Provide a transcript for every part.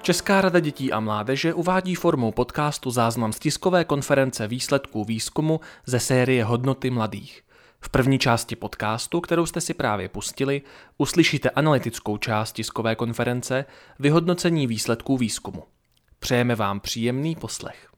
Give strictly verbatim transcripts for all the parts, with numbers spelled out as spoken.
Česká rada dětí a mládeže uvádí formou podcastu záznam z tiskové konference výsledků výzkumu ze série Hodnoty mladých. V první části podcastu, kterou jste si právě pustili, uslyšíte analytickou část tiskové konference Vyhodnocení výsledků výzkumu. Přejeme vám příjemný poslech.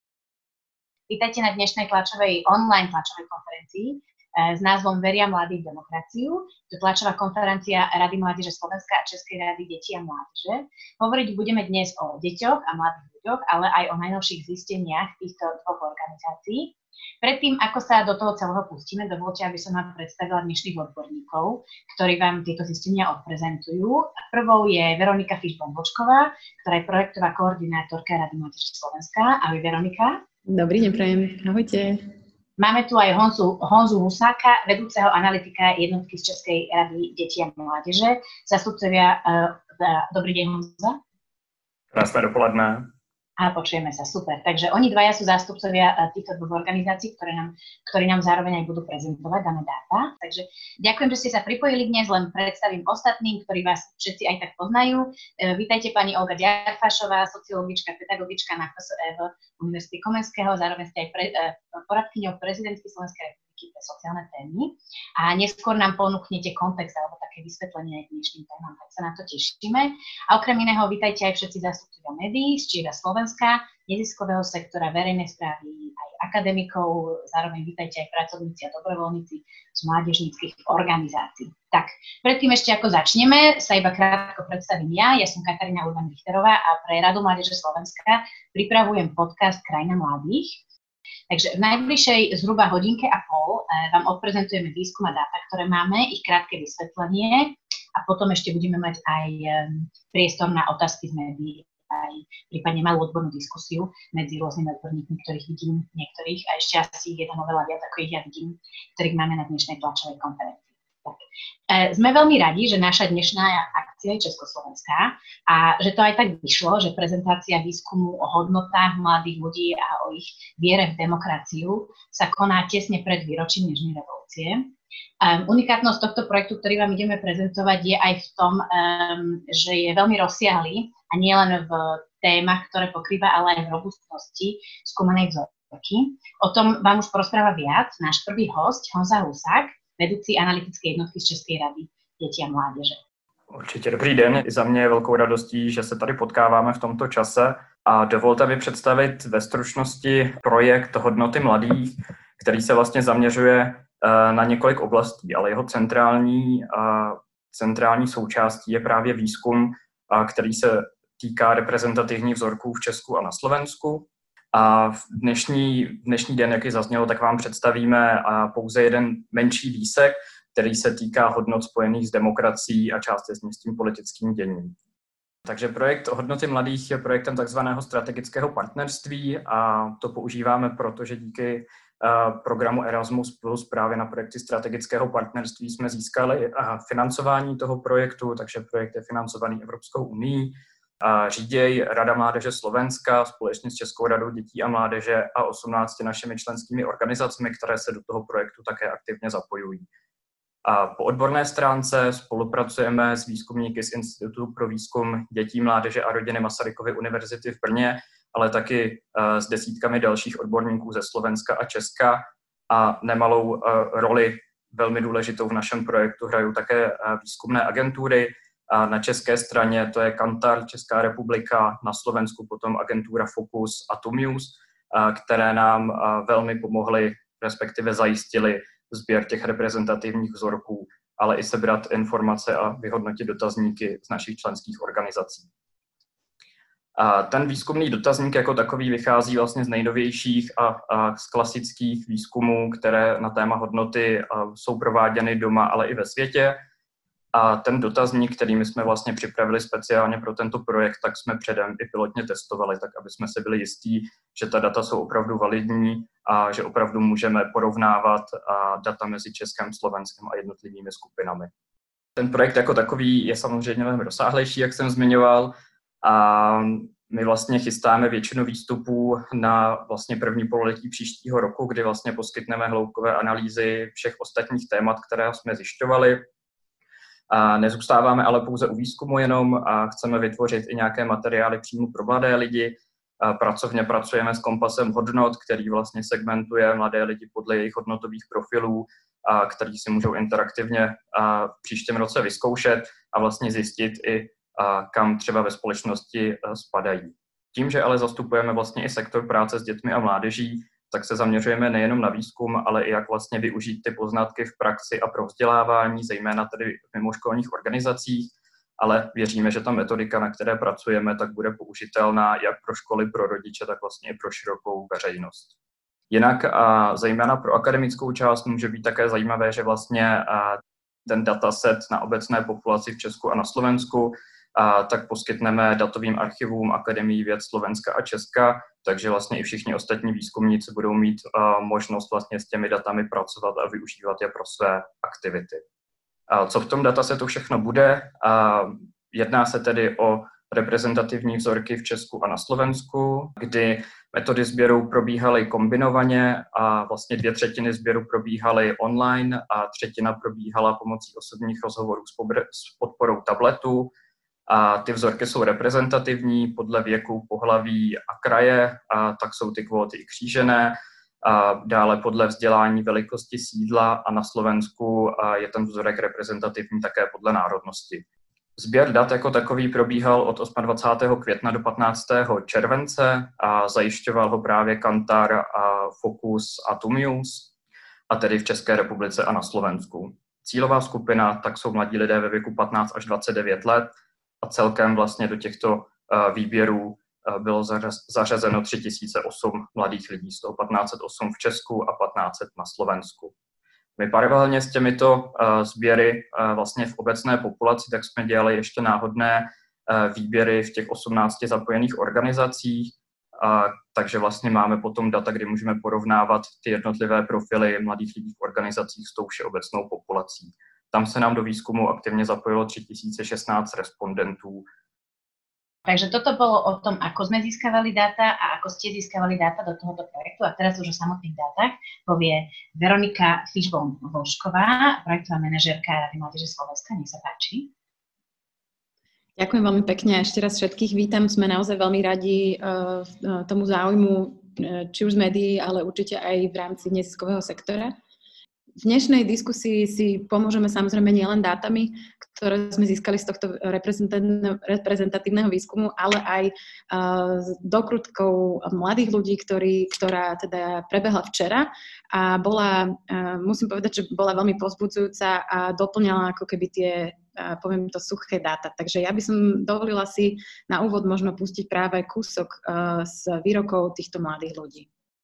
Vítajte na dnešnej tlačovej, online tlačovej konferencii s názvom Veria mladí v demokraciu. To je tlačová konferencia Rady mládeže Slovenska a Českej rady detí a mládeže. Hovoriť budeme dnes o deťoch a mladých ľuďoch, ale aj o najnovších zisteniach týchto dvoch organizácií. Predtým, ako sa do toho celého pustíme, dovolte, aby som vám predstavila dnešných odborníkov, ktorí vám tieto zistenia odprezentujú. Prvou je Veronika Fišbom-Bočková, ktorá je projektová koordinátorka Rady mládeže Slovenska. Ahoj, Veronika. Dobrý deň, prajem. Ahojte. Máme tu aj Honzu, Honzu Husáka, vedúceho analytika jednotky z Českej rady detí a mládeže. Zastupcovia, uh, dobrý deň, Honza. Krásne dopoledne. A počujeme sa, super. Takže oni dvaja sú zástupcovia týchto dvoch organizácií, ktoré nám, ktorí nám zároveň aj budú prezentovať dané dáta. Takže ďakujem, že ste sa pripojili dnes, len predstavím ostatným, ktorí vás všetci aj tak poznajú. Vítajte pani Olga Ďarfášová, sociologička, pedagogička na K S E V Univerzity Komenského, zároveň ste aj pre, poradkyňou prezidentky Slovenskej republiky pre sociálne témy. A neskôr nám ponúknete kontext alebo také vysvetlenie aj dnešným témam, tak sa na to tešíme. A okrem iného vítajte aj všetci zástupcovia médií z Čiera Slovenska, neziskového sektora, verejnej správy, aj akademikov, zároveň vítajte aj pracovníci a dobrovoľníci z mládežníckych organizácií. Tak, predtým ešte ako začneme, sa iba krátko predstavím ja. Ja som Katarína Urban-Richterová a pre Radu mládeže Slovenska pripravujem podcast Krajina mladých. Takže v najbližšej zhruba hodinke a pol eh, vám odprezentujeme výskum a dáta, ktoré máme, ich krátke vysvetlenie a potom ešte budeme mať aj eh, priestor na otázky z médií, aj prípadne malú odbornú diskusiu medzi rôznymi odborníkmi, ktorých vidím niektorých a ešte asi jeden oveľa viac, ako ich ja vidím, ktorých máme na dnešnej tlačovej konferencii. Tak. E, sme veľmi radi, že naša dnešná akcia je československá a že to aj tak vyšlo, že prezentácia výskumu o hodnotách mladých ľudí a o ich viere v demokraciu sa koná tesne pred výročím Nežnej revolúcie. Um, unikátnosť tohto projektu, ktorý vám ideme prezentovať, je aj v tom, um, že je veľmi rozsiahlý a nie len v témach, ktoré pokrýva, ale aj v robustnosti skúmanej vzorky. O tom vám už porozpráva viac náš prvý hosť, Honza Husák, vedúci analytické jednotky z Českej rady dětí a mládeže. Určitě dobrý den. I za mě je velkou radostí, že se tady potkáváme v tomto čase a dovolte mi představit ve stručnosti projekt Hodnoty mladých, který se vlastně zaměřuje na několik oblastí, ale jeho centrální, centrální součástí je právě výzkum, který se týká reprezentativních vzorků v Česku a na Slovensku. A v dnešní, dnešní den, jak ji zaznělo, tak vám představíme pouze jeden menší výsek, který se týká hodnot spojených s demokracií a částečně s tím politickým děním. Takže projekt Hodnoty mladých je projektem takzvaného strategického partnerství a to používáme proto, že díky programu Erasmus plus právě na projekty strategického partnerství jsme získali financování toho projektu, takže projekt je financovaný Evropskou unií. Říděj Rada mládeže Slovenska společně s Českou radou dětí a mládeže a osmnácti našimi členskými organizacemi, které se do toho projektu také aktivně zapojují. A po odborné stránce spolupracujeme s výzkumníky z Institutu pro výzkum dětí, mládeže a rodiny Masarykovy univerzity v Brně, ale taky s desítkami dalších odborníků ze Slovenska a Česka a nemalou roli velmi důležitou v našem projektu hrají také výzkumné agentury. A na české straně to je Kantar, Česká republika, na Slovensku potom agentura Focus a Tumius, které nám velmi pomohly, respektive zajistili sběr těch reprezentativních vzorků, ale i sebrat informace a vyhodnotit dotazníky z našich členských organizací. A ten výzkumný dotazník jako takový vychází vlastně z nejnovějších a, a z klasických výzkumů, které na téma hodnoty jsou prováděny doma, ale i ve světě. A ten dotazník, který my jsme vlastně připravili speciálně pro tento projekt, tak jsme předem i pilotně testovali, tak aby jsme si byli jistí, že ta data jsou opravdu validní a že opravdu můžeme porovnávat data mezi Českem, Slovenskem a jednotlivými skupinami. Ten projekt jako takový je samozřejmě velmi rozsáhlejší, jak jsem zmiňoval, a my vlastně chystáme většinu výstupů na vlastně první pololetí příštího roku, kdy vlastně poskytneme hloubkové analýzy všech ostatních témat, které jsme zjišťovali. A nezůstáváme ale pouze u výzkumu jenom a chceme vytvořit i nějaké materiály přímo pro mladé lidi. A pracovně pracujeme s kompasem hodnot, který vlastně segmentuje mladé lidi podle jejich hodnotových profilů, a který si můžou interaktivně a v příštím roce vyzkoušet a vlastně zjistit i a kam třeba ve společnosti spadají. Tím, že ale zastupujeme vlastně i sektor práce s dětmi a mládeží, tak se zaměřujeme nejenom na výzkum, ale i jak vlastně využít ty poznatky v praxi a pro vzdělávání, zejména tedy v mimoškolních organizacích, ale věříme, že ta metodika, na které pracujeme, tak bude použitelná jak pro školy, pro rodiče, tak vlastně i pro širokou veřejnost. Jinak a zejména pro akademickou část může být také zajímavé, že vlastně ten dataset na obecné populaci v Česku a na Slovensku a tak poskytneme datovým archivům Akademií věd Slovenska a Česka, takže vlastně i všichni ostatní výzkumníci budou mít uh, možnost vlastně s těmi datami pracovat a využívat je pro své aktivity. Uh, co v tom datasetu všechno bude? Uh, jedná se tedy o reprezentativní vzorky v Česku a na Slovensku, kdy metody sběru probíhaly kombinovaně a vlastně dvě třetiny sběru probíhaly online a třetina probíhala pomocí osobních rozhovorů s, pobr- s podporou tabletu. A ty vzorky jsou reprezentativní podle věku, pohlaví a kraje, a tak jsou ty kvóty i křížené. A dále podle vzdělání, velikosti sídla a na Slovensku je ten vzorek reprezentativní také podle národnosti. Sběr dat jako takový probíhal od dvacátého osmého května do patnáctého července a zajišťoval ho právě Kantar, a Focus a Tumius, a tedy v České republice a na Slovensku. Cílová skupina tak jsou mladí lidé ve věku patnáct až dvacet devět let a celkem vlastně do těchto výběrů bylo zařazeno tři tisíce osm mladých lidí, z toho patnáct set osm v Česku a patnáct set na Slovensku. My paralelně s těmito uh, sběry uh, vlastně v obecné populaci, tak jsme dělali ještě náhodné uh, výběry v těch osmnácti zapojených organizacích, uh, takže vlastně máme potom data, kdy můžeme porovnávat ty jednotlivé profily mladých lidí v organizacích s tou všeobecnou populací. Tam se nám do výzkumu aktivně zapojilo tři tisíce šestnáct respondentů. Takže toto bolo o tom, ako sme získavali dáta a ako ste získavali dáta do tohoto projektu. A teraz už o samotných dátach povie Veronika Fišbon-Volšková, projektová manažérka Rady mládeže Slovenska. Nech sa páči. Ďakujem veľmi pekne. Ešte raz všetkých vítam. Sme naozaj veľmi radi uh, tomu záujmu, uh, či už z médií, ale určite aj v rámci neziskového sektora. V dnešnej diskusii si pomôžeme samozrejme nielen dátami, ktoré sme získali z tohto reprezentatívneho výskumu, ale aj uh, s dokrutkou mladých ľudí, ktorý, ktorá teda prebehla včera a bola, uh, musím povedať, že bola veľmi povzbudzujúca a doplňala ako keby tie, uh, poviem to, suché dáta. Takže ja by som dovolila si na úvod možno pustiť práve kúsok uh, z výrokov týchto mladých ľudí.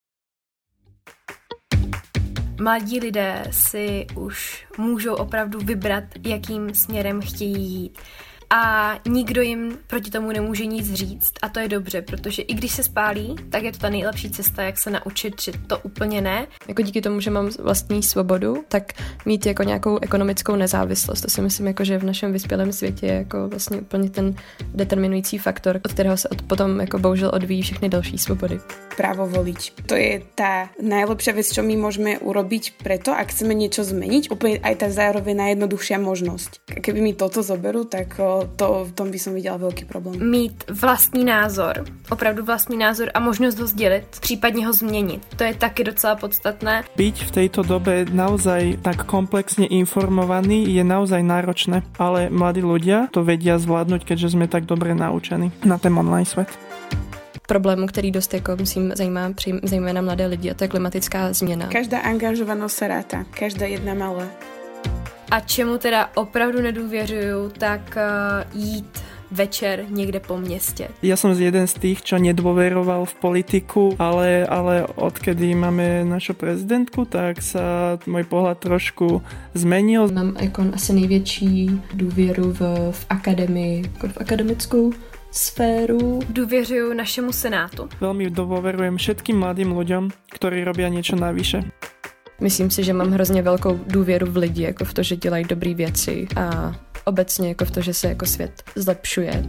Mladí lidé si už můžou opravdu vybrat, jakým směrem chtějí jít. A nikdo jim proti tomu nemůže nic říct a to je dobře, protože i když se spálí, tak je to ta nejlepší cesta, jak se naučit, že to úplně ne. Jako díky tomu, že mám vlastní svobodu, tak mít jako nějakou ekonomickou nezávislost. To si myslím, jako, že v našem vyspělém světě je jako vlastně úplně ten determinující faktor, od kterého se od, potom jako bohužel odvíjí všechny další svobody. Právo voliť. To je tá najlepšia vec, čo my môžeme urobiť preto, ak chceme niečo zmeniť. Úplne aj tá zároveň najjednoduchšia možnosť. Keby mi toto zoberú, tak to, v tom by som videla veľký problém. Mít vlastní názor, opravdu vlastní názor a možnost ho sdělit, případně ho změnit. To je taky docela podstatné. Byť v tejto dobe naozaj tak komplexne informovaný je naozaj náročné, ale mladí ľudia to vedia zvládnuť, keďže sme tak dobre naučení na ten online svet. Problému, který dost jako, myslím, zajímá zejména mladé lidi, a to je klimatická změna. Každá angažovanosť sa ráta, každá jedna malá. A čemu teda opravdu nedůvěřuju, tak uh, jít večer někde po městě. Ja som jeden z tých, čo nedôveroval v politiku, ale, ale odkedy máme našu prezidentku, tak sa môj pohľad trošku zmenil. Mám jako asi největší důvěru v, v akademii, jako v akademickou sféru. Důvěřuju našemu senátu. Veľmi dôverujem všetkým mladým ľuďom, ktorí robia niečo navyše. Myslím si, že mám hrozně velkou důvěru v lidi, jako v to, že dělají dobré věci a obecně jako v to, že se jako svět zlepšuje.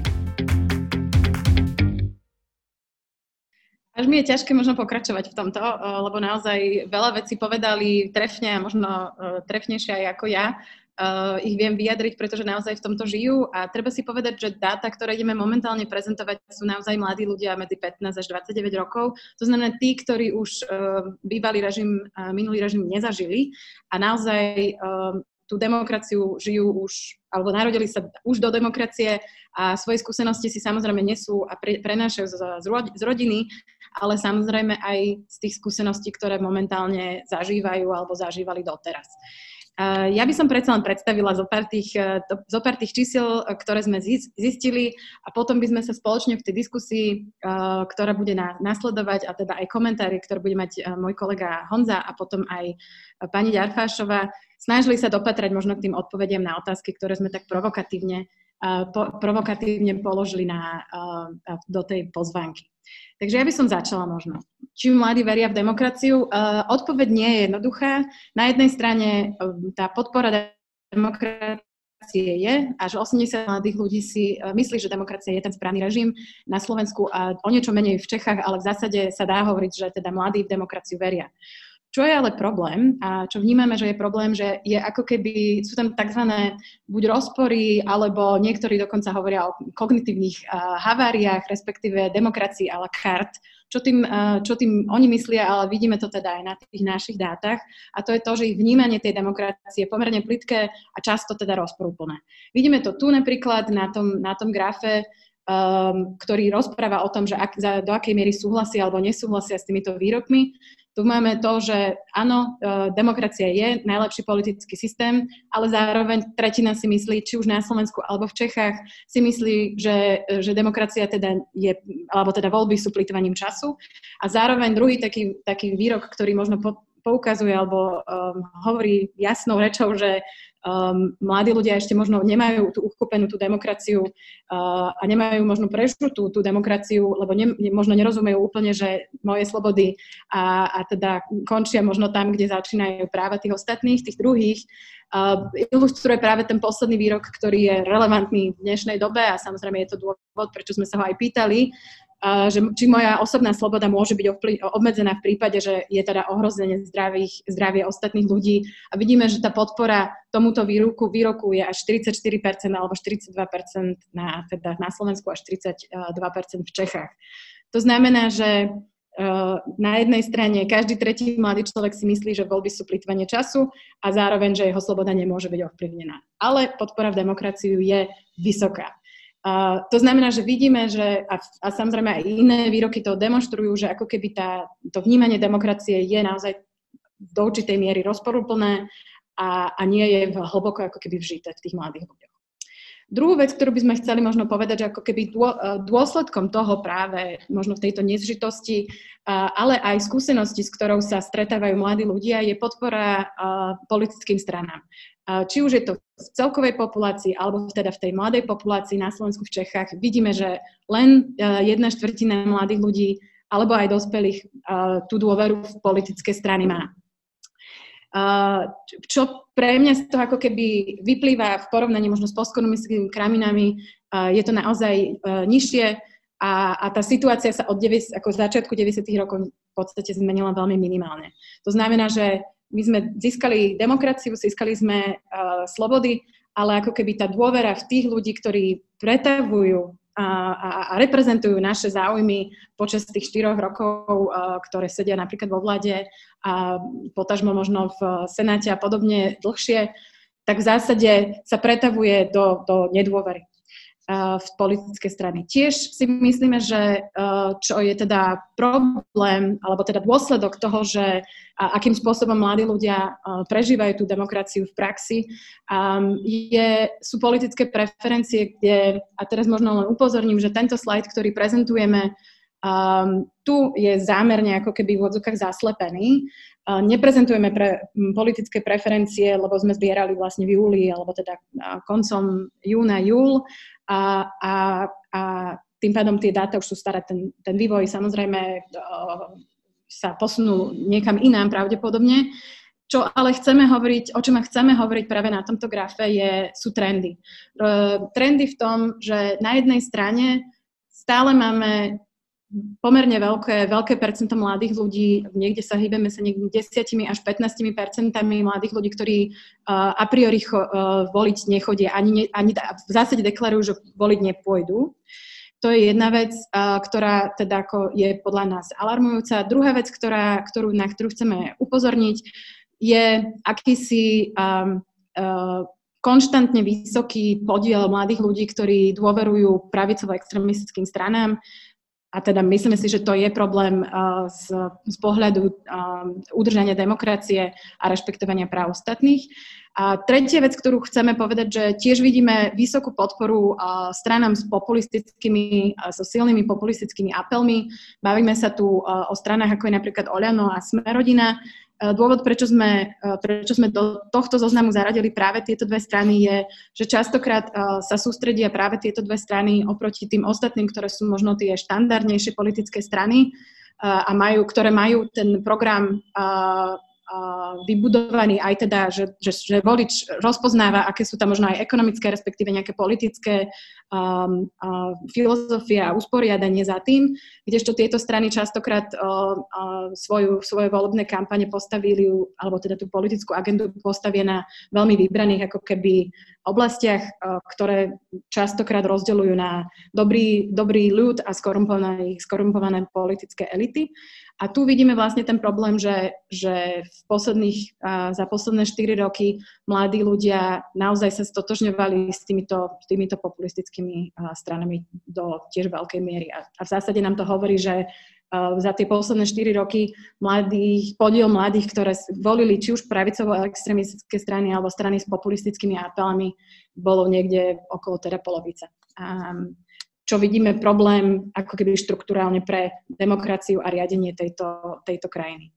Až mi je ťažké možno pokračovať v tomto, lebo naozaj veľa vecí povedali trefne a možno trefnejšie aj ako ja. uh, ich viem vyjadriť, pretože naozaj v tomto žijú a treba si povedať, že dáta, ktoré ideme momentálne prezentovať, sú naozaj mladí ľudia medzi pätnásť až dvadsaťdeväť rokov. To znamená tí, ktorí už uh, bývalý režim, uh, minulý režim nezažili a naozaj uh, tú demokraciu žijú už, alebo narodili sa už do demokracie a svoje skúsenosti si samozrejme nesú a pre, prenášajú z, z rodiny, ale samozrejme aj z tých skúseností, ktoré momentálne zažívajú alebo zažívali doteraz. Ja by som predsa len predstavila zo pár tých, zo pár tých čísiel, ktoré sme zistili a potom by sme sa spoločne v tej diskusii, ktorá bude nasledovať a teda aj komentári, ktoré bude mať môj kolega Honza a potom aj pani Ďarfášová, snažili sa dopatrať možno k tým odpovediam na otázky, ktoré sme tak provokatívne, po, provokatívne položili na, do tej pozvánky. Takže ja by som začala možno. Či mladí veria v demokraciu? Odpoveď nie je jednoduchá. Na jednej strane tá podpora demokracie je, až osemdesiat mladých ľudí si myslí, že demokracia je ten správny režim na Slovensku a o niečo menej v Čechách, ale v zásade sa dá hovoriť, že teda mladí v demokraciu veria. Čo je ale problém a čo vnímame, že je problém, že je ako keby, sú tam takzvané buď rozpory, alebo niektorí dokonca hovoria o kognitívnych uh, haváriách, respektíve demokracii à la carte, čo tým, uh, čo tým oni myslia, ale vidíme to teda aj na tých našich dátach a to je to, že ich vnímanie tej demokracie je pomerne plitké a často teda rozporúplné. Vidíme to tu napríklad na tom, na tom grafe, um, ktorý rozpráva o tom, že ak, za, do akej miery súhlasia alebo nesúhlasia s týmito výrokmi. Tu máme to, že áno, demokracia je najlepší politický systém, ale zároveň tretina si myslí, či už na Slovensku alebo v Čechách, si myslí, že, že demokracia teda je, alebo teda voľby sú plytvaním času. A zároveň druhý taký, taký výrok, ktorý možno poukazuje alebo um, hovorí jasnou rečou, že um, mladí ľudia ešte možno nemajú tú uchopenú tú demokraciu uh, a nemajú možno prežutú tú demokraciu, lebo ne, možno nerozumejú úplne, že moje slobody a, a teda končia možno tam, kde začínajú práva tých ostatných, tých druhých. Uh, ilustruje práve ten posledný výrok, ktorý je relevantný v dnešnej dobe a samozrejme je to dôvod, prečo sme sa ho aj pýtali, Uh, že či moja osobná sloboda môže byť ovplyv, obmedzená v prípade, že je teda ohrozenie zdravých, zdravie ostatných ľudí. A vidíme, že tá podpora tomuto výroku, výroku je až štyridsaťštyri percent alebo štyridsaťdva percent na, teda na Slovensku a štyridsaťdva percent v Čechách. To znamená, že uh, na jednej strane každý tretí mladý človek si myslí, že voľby sú plytvanie času a zároveň, že jeho sloboda nemôže byť ovplyvnená. Ale podpora v demokraciu je vysoká. Uh, to znamená, že vidíme, že a, a samozrejme aj iné výroky to demonštrujú, že ako keby tá, to vnímanie demokracie je naozaj do určitej miery rozporuplné a, a nie je hlboko ako keby vžité v tých mladých ľuďoch. Druhú vec, ktorú by sme chceli možno povedať, že ako keby dô, dôsledkom toho práve možno v tejto nezžitosti, uh, ale aj skúsenosti, s ktorou sa stretávajú mladí ľudia, je podpora uh, politickým stranám. Či už je to v celkovej populácii, alebo teda v tej mladej populácii na Slovensku, v Čechách, vidíme, že len jedna štvrtina mladých ľudí, alebo aj dospelých, tú dôveru v politické strany má. Čo pre mňa z toho ako keby vyplýva v porovnaní možno s postkomunistickými krajinami, je to naozaj nižšie a, a tá situácia sa od deväťdesiatych, ako začiatku deväťdesiatych rokov v podstate zmenila veľmi minimálne. To znamená, že my sme získali demokraciu, získali sme uh, slobody, ale ako keby tá dôvera v tých ľudí, ktorí pretavujú a, a, a reprezentujú naše záujmy počas tých štyroch rokov, uh, ktoré sedia napríklad vo vláde a potažmo možno v Senáte a podobne dlhšie, tak v zásade sa pretavuje do, do nedôvery v politické strany. Tiež si myslíme, že čo je teda problém, alebo teda dôsledok toho, že akým spôsobom mladí ľudia prežívajú tú demokraciu v praxi, je, sú politické preferencie, kde, a teraz možno len upozorním, že tento slajd, ktorý prezentujeme, Um, tu je zámerne ako keby v odzvukách zaslepený. Uh, neprezentujeme pre m, politické preferencie, lebo sme zbierali vlastne v júli, alebo teda uh, koncom júna, júl a, a, a tým pádom tie dáta už sú staré. Ten, ten vývoj samozrejme uh, sa posunul niekam inám pravdepodobne. Čo ale chceme hovoriť, o čom chceme hovoriť práve na tomto grafe, je, sú trendy. Uh, trendy v tom, že na jednej strane stále máme pomerne veľké, veľké percento mladých ľudí, niekde sa hýbeme sa niekde desiatimi až pätnástimi percentami mladých ľudí, ktorí uh, a priori cho, uh, voliť nechodia, ani, ne, ani v zásade deklarujú, že voliť nepôjdu. To je jedna vec, uh, ktorá teda ako je podľa nás alarmujúca. Druhá vec, ktorá, ktorú, na ktorú chceme upozorniť, je akýsi um, uh, konštantne vysoký podiel mladých ľudí, ktorí dôverujú pravicovo-extremistickým stranám. A teda myslíme si, že to je problém uh, z, z pohľadu uh, udržania demokracie a rešpektovania práv ostatných. A tretia vec, ktorú chceme povedať, že tiež vidíme vysokú podporu uh, stranám s populistickými, uh, so silnými populistickými apelmi. Bavíme sa tu uh, o stranách, ako je napríklad Oľano a Smer-rodina. Uh, dôvod, prečo sme, uh, prečo sme do tohto zoznamu zaradili práve tieto dve strany, je, že častokrát uh, sa sústredia práve tieto dve strany oproti tým ostatným, ktoré sú možno tie štandardnejšie politické strany uh, a majú, ktoré majú ten program uh, vybudovaný aj teda, že, že, že volič rozpoznáva, aké sú tam možno aj ekonomické, respektíve nejaké politické um, uh, filozofie a usporiadanie za tým, kdežto tieto strany častokrát uh, uh, svoju, svoje volebné kampane postavili, alebo teda tú politickú agendu postavia na veľmi vybraných ako keby oblastiach, uh, ktoré častokrát rozdeľujú na dobrý, dobrý ľud a skorumpované, skorumpované politické elity. A tu vidíme vlastne ten problém, že, že v posledných, za posledné štyri roky mladí ľudia naozaj sa stotožňovali s týmito, týmito populistickými stranami do tiež veľkej miery. A, a v zásade nám to hovorí, že za tie posledné štyri roky mladých, podiel mladých, ktoré volili či už pravicovo-extremistické strany alebo strany s populistickými apelami, bolo niekde okolo teda polovice. A, čo vidíme problém ako keby štruktúrálne pre demokraciu a riadenie tejto, tejto krajiny.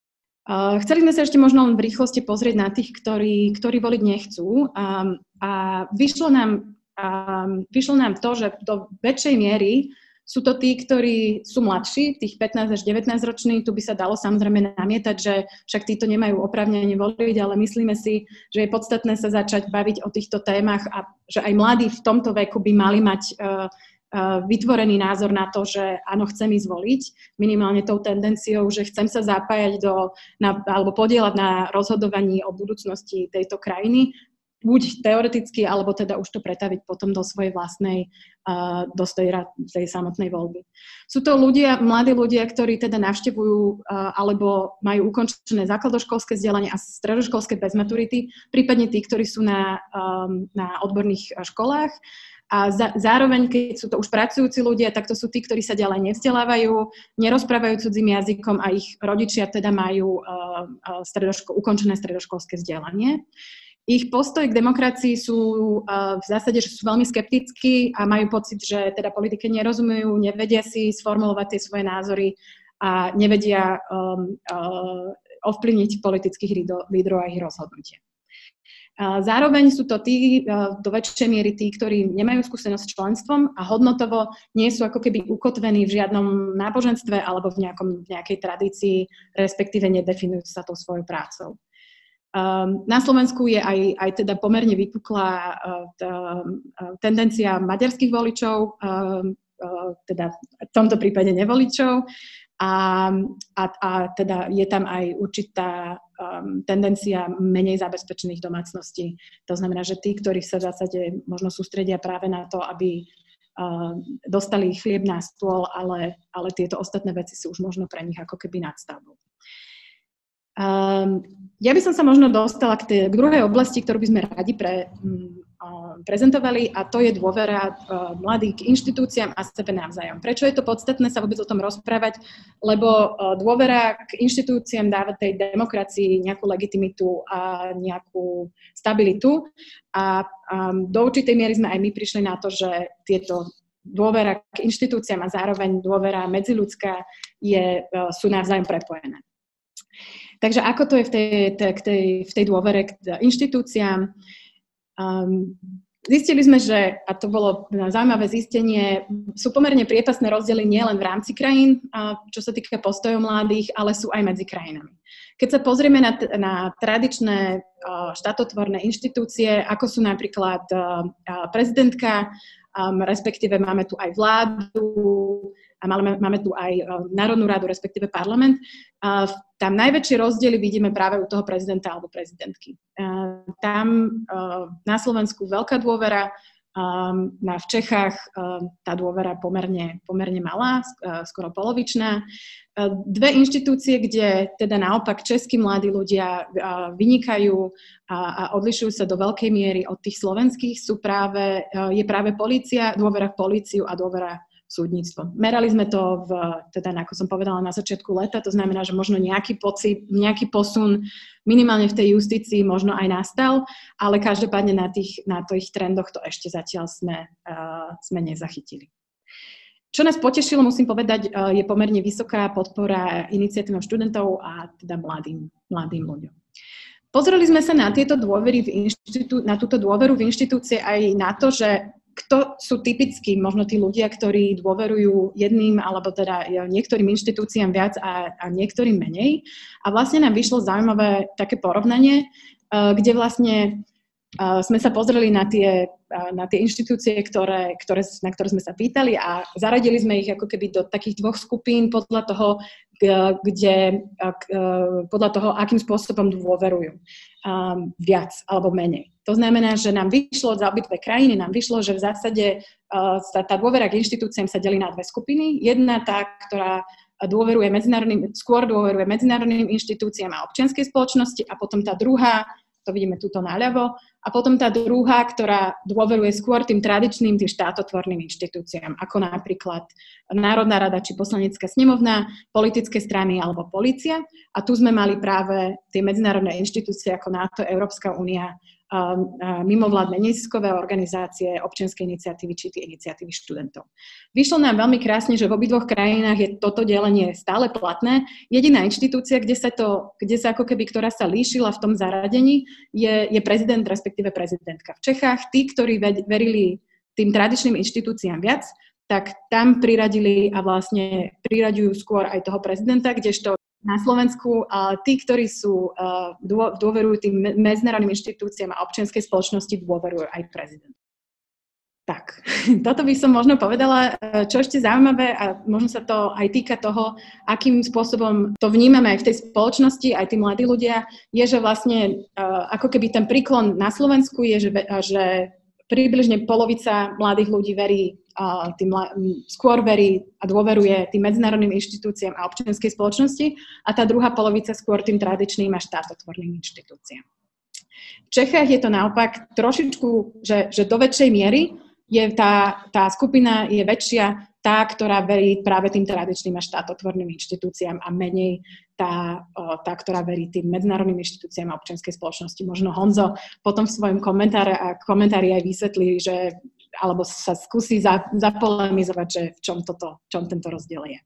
Uh, chceli sme sa ešte možno len v rýchlosti pozrieť na tých, ktorí, ktorí voliť nechcú. Um, a vyšlo nám, um, vyšlo nám to, že do väčšej miery sú to tí, ktorí sú mladší, tých pätnásť až devätnásť roční. Tu by sa dalo samozrejme namietať, že však títo nemajú oprávnenie voliť, ale myslíme si, že je podstatné sa začať baviť o týchto témach a že aj mladí v tomto veku by mali mať uh, vytvorený názor na to, že áno, chcem ísť voliť, minimálne tou tendenciou, že chcem sa zapájať do, na, alebo podieľať na rozhodovaní o budúcnosti tejto krajiny, buď teoreticky, alebo teda už to pretaviť potom do svojej vlastnej, uh, do tej, tej samotnej voľby. Sú to ľudia, mladí ľudia, ktorí teda navštevujú uh, alebo majú ukončené základoškolské vzdelanie a stredoškolské bez maturity, prípadne tí, ktorí sú na, um, na odborných školách. A za, zároveň, keď sú to už pracujúci ľudia, tak to sú tí, ktorí sa ďalej nevzdelávajú, nerozprávajú cudzým jazykom a ich rodičia teda majú uh, uh, stredoško- ukončené stredoškolské vzdelanie. Ich postoj k demokracii sú uh, v zásade, že sú veľmi skeptickí a majú pocit, že teda politike nerozumejú, nevedia si sformulovať tie svoje názory a nevedia um, uh, ovplyvniť politických lídrov a ich rozhodnutia. Zároveň sú to tí, do väčšej miery tí, ktorí nemajú skúsenosť s členstvom a hodnotovo nie sú ako keby ukotvení v žiadnom náboženstve alebo v, nejakom, v nejakej tradícii, respektíve nedefinujú sa tou svojou prácou. Um, na Slovensku je aj, aj teda pomerne vypuklá uh, tá, uh, tendencia maďarských voličov, uh, uh, teda v tomto prípade nevoličov, a, a, a teda je tam aj určitá um, tendencia menej zabezpečených domácností. To znamená, že tí, ktorí sa v zásade možno sústredia práve na to, aby uh, dostali chlieb na stôl, ale, ale tieto ostatné veci sú už možno pre nich ako keby nadstavbou. Um, ja by som sa možno dostala k, tej, k druhej oblasti, ktorú by sme radi pre, um, uh, prezentovali, a to je dôvera uh, mladých k inštitúciám a sebe navzájom. Prečo je to podstatné sa vôbec o tom rozprávať? Lebo uh, dôvera k inštitúciám dáva tej demokracii nejakú legitimitu a nejakú stabilitu. A um, do určitej miery sme aj my prišli na to, že tieto dôvera k inštitúciám a zároveň dôvera medziľudská je, uh, sú navzájom prepojené. Takže ako to je v tej, tej, tej, v tej dôvere k inštitúciám? Um, zistili sme, že, a to bolo zaujímavé zistenie, sú pomerne priepasné rozdiely nielen v rámci krajín, čo sa týka postojov mladých, ale sú aj medzi krajinami. Keď sa pozrieme na, na tradičné štátotvorné inštitúcie, ako sú napríklad prezidentka, um, respektíve máme tu aj vládu, a máme, máme tu aj Národnú radu, respektíve parlament. Tam najväčšie rozdiely vidíme práve u toho prezidenta alebo prezidentky. Tam na Slovensku veľká dôvera, na v Čechách tá dôvera pomerne, pomerne malá, skoro polovičná. Dve inštitúcie, kde teda naopak českí mladí ľudia vynikajú a, a odlišujú sa do veľkej miery od tých slovenských, sú práve, je práve polícia, dôvera v políciu a dôvera v súdnictvo. Merali sme to, v, teda ako som povedala na začiatku leta, to znamená, že možno nejaký pocit, nejaký posun minimálne v tej justícii možno aj nastal, ale každopádne na tých, na tých trendoch to ešte zatiaľ sme, uh, sme nezachytili. Čo nás potešilo, musím povedať, je pomerne vysoká podpora iniciatívam študentov a teda mladým, mladým ľuďom. Pozreli sme sa na tieto dôvery v inštitú- na túto dôveru v inštitúcie aj na to, že kto sú typickí možno tí ľudia, ktorí dôverujú jedným alebo teda niektorým inštitúciám viac a, a niektorým menej. A vlastne nám vyšlo zaujímavé také porovnanie, kde vlastne sme sa pozreli na tie, na tie inštitúcie, ktoré, ktoré, na ktoré sme sa pýtali a zaradili sme ich ako keby do takých dvoch skupín podľa toho, kde, podľa toho, akým spôsobom dôverujú. Um, viac alebo menej. To znamená, že nám vyšlo za obidve krajiny, nám vyšlo, že v zásade uh, tá dôvera k inštitúciám sa delí na dve skupiny. Jedna tá, ktorá dôveruje medzinárodným, skôr dôveruje medzinárodným inštitúciám a občianskej spoločnosti a potom tá druhá, to vidíme tuto naľavo, a potom tá druhá, ktorá dôveruje skôr tým tradičným, tým štátotvorným inštitúciám, ako napríklad Národná rada či poslanecká snemovna, politické strany alebo polícia. A tu sme mali práve tie medzinárodné inštitúcie ako NATO, Európska únia, mimovládne neziskové organizácie, občianske iniciatívy či tie iniciatívy študentov. Vyšlo nám veľmi krásne, že v obidvoch krajinách je toto delenie stále platné. Jediná inštitúcia, kde sa, to, kde sa ako keby, ktorá sa líšila v tom zaradení, je, je prezident, respektíve prezidentka. V Čechách tí, ktorí verili tým tradičným inštitúciám viac, tak tam priradili a vlastne priraďujú skôr aj toho prezidenta, kdežto na Slovensku a tí, ktorí sú, uh, dôverujú tým medzinárodným inštitúciám a občianskej spoločnosti, dôverujú aj prezident. Tak, toto by som možno povedala. Čo ešte zaujímavé, a možno sa to aj týka toho, akým spôsobom to vnímame aj v tej spoločnosti, aj tí mladí ľudia, je, že vlastne uh, ako keby ten príklon na Slovensku je, že, že približne polovica mladých ľudí verí, uh, tým, skôr verí a dôveruje tým medzinárodným inštitúciám a občianskej spoločnosti a tá druhá polovica skôr tým tradičným a štátotvorným inštitúciám. V Čechách je to naopak trošičku, že, že do väčšej miery je tá, tá skupina je väčšia, tá, ktorá verí práve tým tradičným a štátotvorným inštitúciám a menej tá, tá, ktorá verí tým medzinárodným inštitúciám a občianskej spoločnosti. Možno Honzo potom v svojom komentári, a komentári aj vysvetlí, že, alebo sa skúsi za, zapolemizovať, že v čom, toto, v čom tento rozdiel je.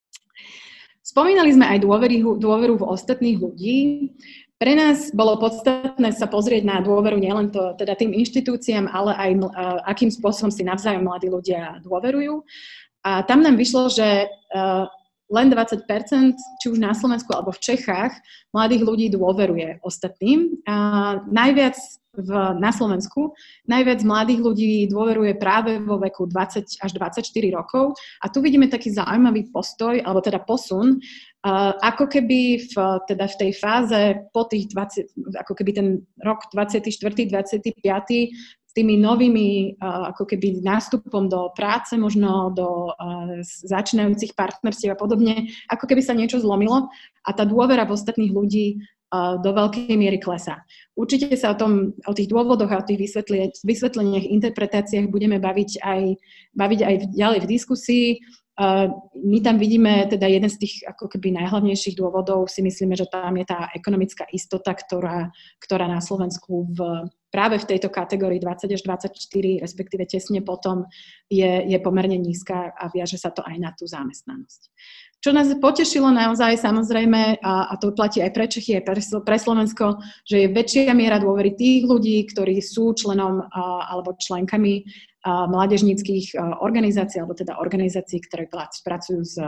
Spomínali sme aj dôveru, dôveru v ostatných ľudí. Pre nás bolo podstatné sa pozrieť na dôveru nielen to, teda tým inštitúciám, ale aj uh, akým spôsobom si navzájom mladí ľudia dôverujú. A tam nám vyšlo, že uh, len dvadsať percent, či už na Slovensku alebo v Čechách, mladých ľudí dôveruje ostatným. A najviac v, na Slovensku, najviac mladých ľudí dôveruje práve vo veku dvadsať až dvadsaťštyri rokov. A tu vidíme taký zaujímavý postoj, alebo teda posun, Uh, ako keby v, teda v tej fáze po tých dvadsať, ako keby ten rok dvadsiaty štvrtý dvadsiaty piaty s tými novými uh, ako keby nástupom do práce, možno do uh, začínajúcich partnerstiev a podobne, ako keby sa niečo zlomilo a tá dôvera v ostatných ľudí uh, do veľkej miery klesá. Určite sa o tom, o tých dôvodoch a o tých vysvetleniach, interpretáciách budeme baviť aj, baviť aj ďalej v diskusii. Uh, my tam vidíme teda jeden z tých ako keby najhlavnejších dôvodov, si myslíme, že tam je tá ekonomická istota, ktorá, ktorá na Slovensku v, práve v tejto kategórii dvadsať až dvadsaťštyri, respektíve tesne potom, je, je pomerne nízka a viaže sa to aj na tú zamestnanosť. Čo nás potešilo naozaj samozrejme, a, a to platí aj pre Čechy, aj pre, pre Slovensko, že je väčšia miera dôvery tých ľudí, ktorí sú členom a, alebo členkami mládežníckych organizácií, alebo teda organizácií, ktoré pracujú s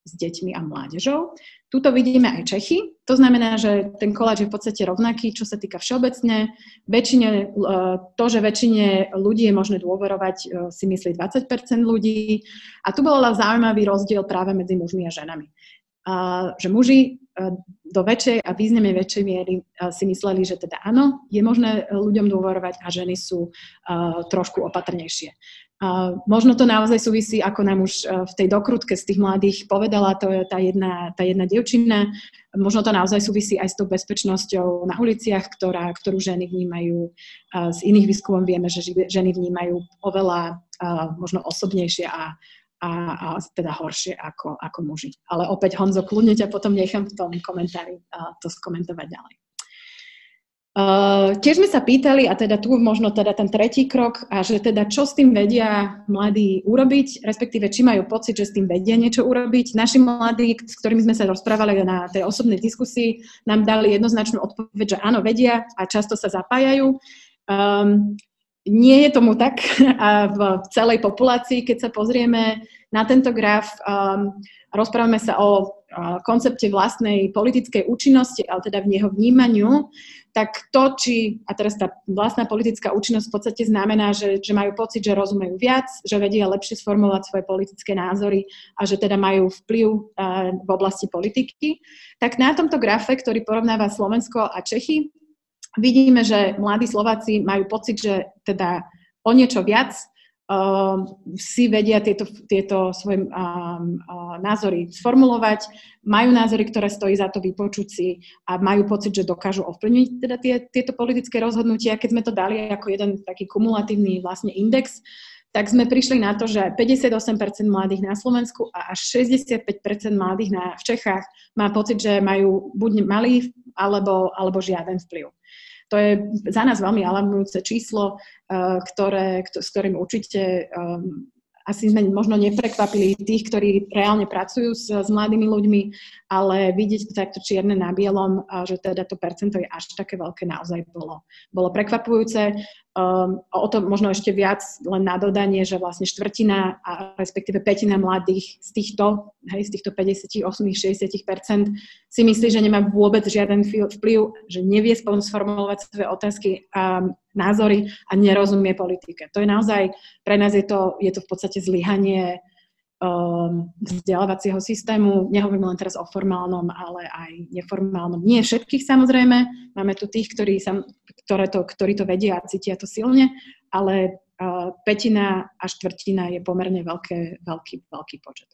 s deťmi a mládežou. Tuto vidíme aj Čechy. To znamená, že ten koláč je v podstate rovnaký, čo sa týka všeobecne. Väčšine, to, že väčšine ľudí je možné dôverovať, si myslí dvadsať percent ľudí. A tu bol zaujímavý rozdiel práve medzi mužmi a ženami. A, že muži do väčšej a významne väčšej miery si mysleli, že teda áno, je možné ľuďom dôverovať a ženy sú uh, trošku opatrnejšie. Uh, možno to naozaj súvisí, ako nám už uh, v tej dokrutke z tých mladých povedala, to je tá jedna, tá jedna dievčina, možno to naozaj súvisí aj s tou bezpečnosťou na uliciach, ktorá, ktorú ženy vnímajú. Uh, z iných výskumov vieme, že ženy vnímajú oveľa uh, možno osobnejšie a A, a teda horšie ako, ako muži. Ale opäť, Honzo, kľudne ťa potom nechám v tom komentári a to skomentovať ďalej. Uh, tiež sme sa pýtali, a teda tu možno teda ten tretí krok, a že teda čo s tým vedia mladí urobiť, respektíve či majú pocit, že s tým vedia niečo urobiť. Naši mladí, s ktorými sme sa rozprávali na tej osobnej diskusii, nám dali jednoznačnú odpoveď, že áno, vedia a často sa zapájajú. Um, Nie je tomu tak a v celej populácii, keď sa pozrieme na tento graf, um, rozprávame sa o uh, koncepte vlastnej politickej účinnosti, ale teda v jeho vnímaniu, tak to, či, a teraz tá vlastná politická účinnosť v podstate znamená, že, že majú pocit, že rozumejú viac, že vedia lepšie sformulovať svoje politické názory a že teda majú vplyv uh, v oblasti politiky, tak na tomto grafe, ktorý porovnáva Slovensko a Čechy, vidíme, že mladí Slováci majú pocit, že teda o niečo viac uh, si vedia tieto, tieto svoje um, uh, názory sformulovať, majú názory, ktoré stojí za to vypočuť si a majú pocit, že dokážu ovplyvniť teda tie, tieto politické rozhodnutia. Keď sme to dali ako jeden taký kumulatívny vlastne index, tak sme prišli na to, že päťdesiatosem percent mladých na Slovensku a až šesťdesiatpäť percent mladých na, v Čechách má pocit, že majú buď malý alebo, alebo žiaden vplyv. To je za nás veľmi alarmujúce číslo, ktoré, s ktorým určite um, asi sme možno neprekvapili tých, ktorí reálne pracujú s, s mladými ľuďmi, ale vidieť takto čierne na bielom, že teda to percento je až také veľké, naozaj bolo, bolo prekvapujúce. Um, o to možno ešte viac len na dodanie, že vlastne štvrtina a respektíve pätina mladých z týchto, hej, z týchto päťdesiatosem až šesťdesiat percent si myslí, že nemá vôbec žiaden vplyv, že nevie sformulovať svoje otázky a názory a nerozumie politike. To je naozaj, pre nás je to, je to v podstate zlyhanie um, vzdelávacieho systému. Nehovorím len teraz o formálnom, ale aj neformálnom. Nie všetkých samozrejme. Máme tu tých, ktorí, sa, ktoré to, ktorí to vedia a cítia to silne, ale uh, pätina a štvrtina je pomerne veľké, veľký, veľký počet.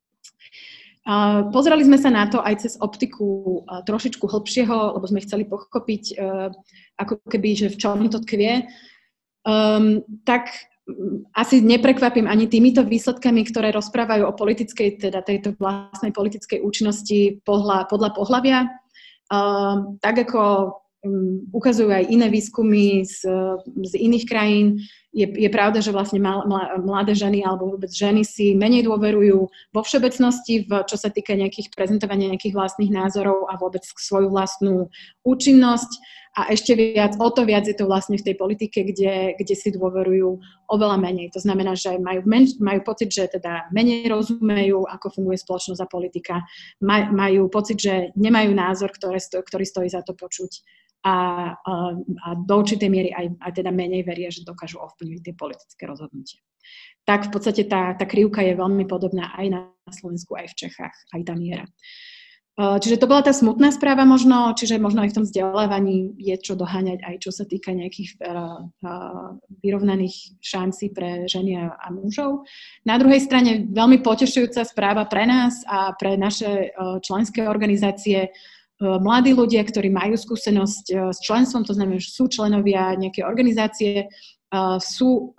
Uh, pozerali sme sa na to aj cez optiku uh, trošičku hlbšieho, lebo sme chceli pochopiť, uh, ako keby, že v čom to tkvie. Um, tak um, asi neprekvapím ani týmito výsledkami, ktoré rozprávajú o politickej, teda tejto vlastnej politickej účinnosti pohľa, podľa pohlavia. Um, tak ako um, ukazujú aj iné výskumy z, z iných krajín, Je, je pravda, že vlastne mladé ženy alebo vôbec ženy si menej dôverujú vo všeobecnosti, v, čo sa týka nejakých prezentovania nejakých vlastných názorov a vôbec svoju vlastnú účinnosť. A ešte viac, o to viac je to vlastne v tej politike, kde, kde si dôverujú oveľa menej. To znamená, že majú, men, majú pocit, že teda menej rozumejú, ako funguje spoločnosť a politika. Maj, majú pocit, že nemajú názor, ktoré sto, ktorý stojí za to počuť. A, a, a do určitej miery aj, aj teda menej veria, že dokážu ovplyvniť tie politické rozhodnutia. Tak v podstate tá, tá krivka je veľmi podobná aj na Slovensku, aj v Čechách, aj tá miera. Čiže to bola tá smutná správa možno, čiže možno aj v tom vzdelávaní je čo doháňať aj čo sa týka nejakých uh, uh, vyrovnaných šancí pre ženy a, a mužov. Na druhej strane veľmi potešujúca správa pre nás a pre naše uh, členské organizácie. Mladí ľudia, ktorí majú skúsenosť s členstvom, to znamená, že sú členovia nejakej organizácie, sú,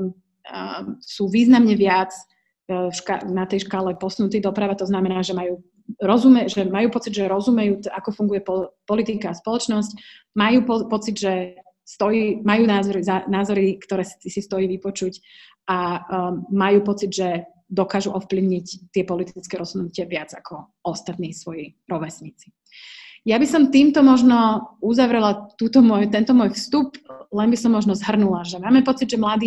sú významne viac na tej škále posunutí doprava, to znamená, že majú, rozume, že majú pocit, že rozumejú, ako funguje politika a spoločnosť, majú po, pocit, že stojí, majú názory, názory, ktoré si, si stojí vypočuť a um, majú pocit, že dokážu ovplyvniť tie politické rozhodnutia viac ako ostatní svoji rovesníci. Ja by som týmto možno uzavrela túto môj, tento môj vstup, len by som možno zhrnula, že máme pocit, že mladí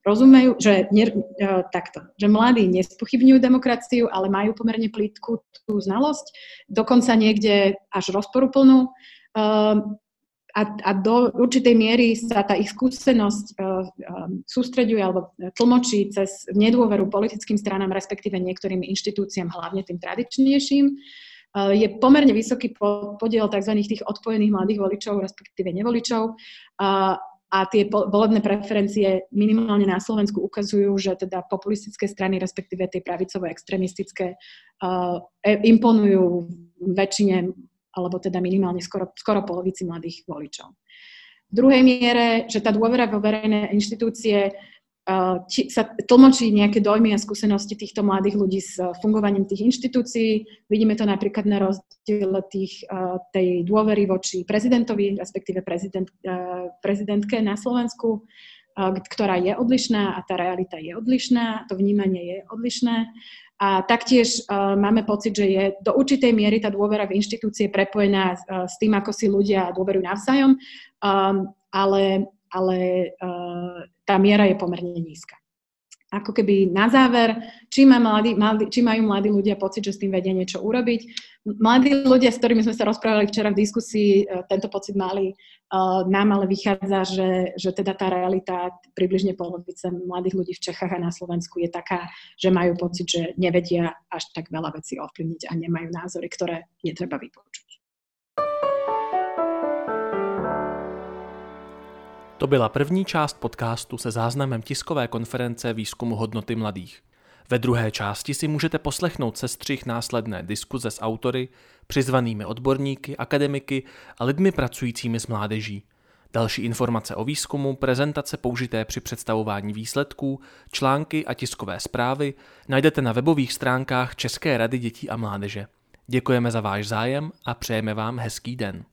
rozumejú, že ne, takto, že mladí nespochybňujú demokraciu, ale majú pomerne plítku tú znalosť, dokonca niekde až rozporuplnú. A, a do určitej miery sa tá ich skúsenosť sústreďuje alebo tlmočí cez nedôveru politickým stranám, respektíve niektorým inštitúciám, hlavne tým tradičnejším. Je pomerne vysoký podiel tzv. Tých odpojených mladých voličov, respektíve nevoličov. A tie volebné preferencie minimálne na Slovensku ukazujú, že teda populistické strany, respektíve tie pravicovo-extremistické, uh, imponujú väčšine, alebo teda minimálne skoro, skoro polovici mladých voličov. V druhej miere, že tá dôvera vo verejné inštitúcie uh, či, sa tlmočí nejaké dojmy a skúsenosti týchto mladých ľudí s fungovaním tých inštitúcií. Vidíme to napríklad na rozdiele tých, uh, tej dôvery voči prezidentovi, respektíve prezident, uh, prezidentke na Slovensku, uh, ktorá je odlišná a tá realita je odlišná, to vnímanie je odlišné. A taktiež uh, máme pocit, že je do určitej miery tá dôvera v inštitúcie prepojená uh, s tým, ako si ľudia dôverujú navzájom, um, ale, ale uh, tá miera je pomerne nízka. Ako keby na záver, či, má mladí, mladí, či majú mladí ľudia pocit, že s tým vedia niečo urobiť. Mladí ľudia, s ktorými sme sa rozprávali včera v diskusii, tento pocit mali, nám ale vychádza, že, že teda tá realita približne polovice mladých ľudí v Čechách a na Slovensku je taká, že majú pocit, že nevedia až tak veľa vecí ovplyvniť a nemajú názory, ktoré je treba vypočuť. To byla první část podcastu se záznamem tiskové konference výzkumu hodnoty mladých. Ve druhé části si můžete poslechnout sestřih následné diskuze s autory, přizvanými odborníky, akademiky a lidmi pracujícími s mládeží. Další informace o výzkumu, prezentace použité při představování výsledků, články a tiskové zprávy najdete na webových stránkách České rady dětí a mládeže. Děkujeme za váš zájem a přejeme vám hezký den.